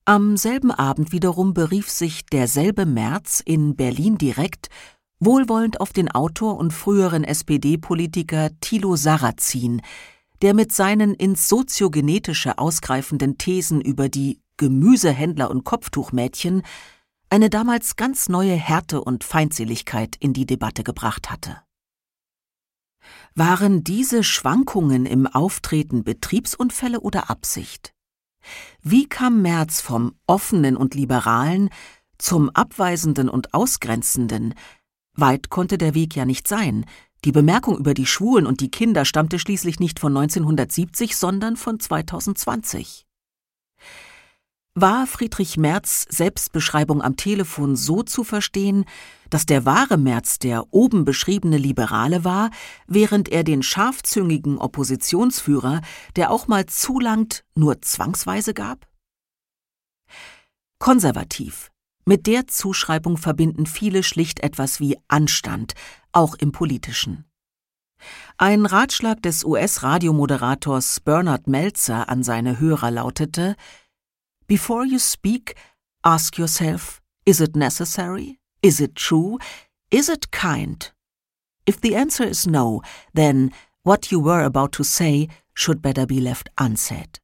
Am selben Abend wiederum berief sich derselbe Merz in Berlin direkt wohlwollend auf den Autor und früheren SPD-Politiker Thilo Sarrazin, der mit seinen ins Soziogenetische ausgreifenden Thesen über die Gemüsehändler und Kopftuchmädchen eine damals ganz neue Härte und Feindseligkeit in die Debatte gebracht hatte. Waren diese Schwankungen im Auftreten Betriebsunfälle oder Absicht? Wie kam Merz vom Offenen und Liberalen zum Abweisenden und Ausgrenzenden? Weit konnte der Weg ja nicht sein. Die Bemerkung über die Schwulen und die Kinder stammte schließlich nicht von 1970, sondern von 2020. War Friedrich Merz' Selbstbeschreibung am Telefon so zu verstehen, dass der wahre Merz der oben beschriebene Liberale war, während er den scharfzüngigen Oppositionsführer, der auch mal zulangt, nur zwangsweise gab? Konservativ. Mit der Zuschreibung verbinden viele schlicht etwas wie Anstand, auch im Politischen. Ein Ratschlag des US-Radiomoderators Bernard Meltzer an seine Hörer lautete: Before you speak, ask yourself, is it necessary? Is it true? Is it kind? If the answer is no, then what you were about to say should better be left unsaid.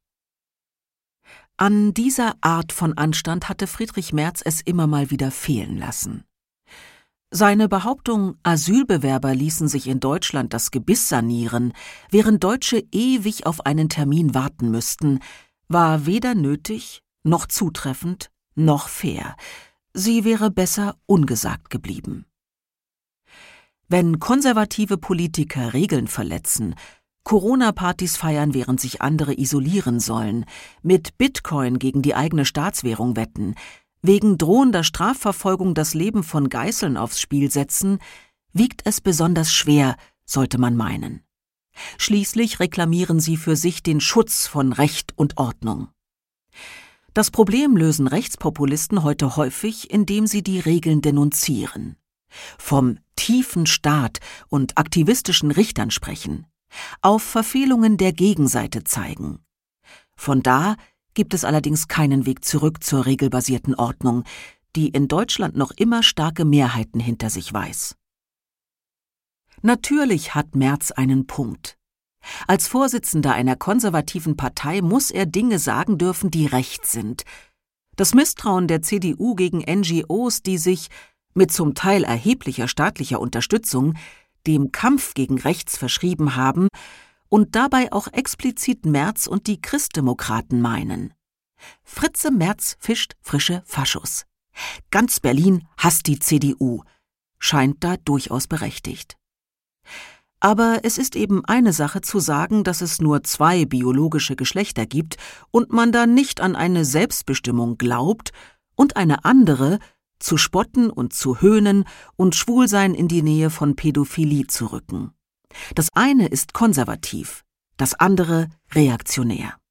An dieser Art von Anstand hatte Friedrich Merz es immer mal wieder fehlen lassen. Seine Behauptung, Asylbewerber ließen sich in Deutschland das Gebiss sanieren, während Deutsche ewig auf einen Termin warten müssten, war weder nötig, noch zutreffend, noch fair. Sie wäre besser ungesagt geblieben. Wenn konservative Politiker Regeln verletzen, Corona-Partys feiern, während sich andere isolieren sollen, mit Bitcoin gegen die eigene Staatswährung wetten, wegen drohender Strafverfolgung das Leben von Geiseln aufs Spiel setzen, wiegt es besonders schwer, sollte man meinen. Schließlich reklamieren sie für sich den Schutz von Recht und Ordnung. Das Problem lösen Rechtspopulisten heute häufig, indem sie die Regeln denunzieren. Vom tiefen Staat und aktivistischen Richtern sprechen, auf Verfehlungen der Gegenseite zeigen. Von da gibt es allerdings keinen Weg zurück zur regelbasierten Ordnung, die in Deutschland noch immer starke Mehrheiten hinter sich weiß. Natürlich hat Merz einen Punkt. Als Vorsitzender einer konservativen Partei muss er Dinge sagen dürfen, die recht sind. Das Misstrauen der CDU gegen NGOs, die sich, mit zum Teil erheblicher staatlicher Unterstützung, dem Kampf gegen rechts verschrieben haben und dabei auch explizit Merz und die Christdemokraten meinen. Fritze Merz fischt frische Faschos. Ganz Berlin hasst die CDU, scheint da durchaus berechtigt. Aber es ist eben eine Sache zu sagen, dass es nur 2 biologische Geschlechter gibt und man da nicht an eine Selbstbestimmung glaubt, und eine andere, zu spotten und zu höhnen und Schwulsein in die Nähe von Pädophilie zu rücken. Das eine ist konservativ, das andere reaktionär.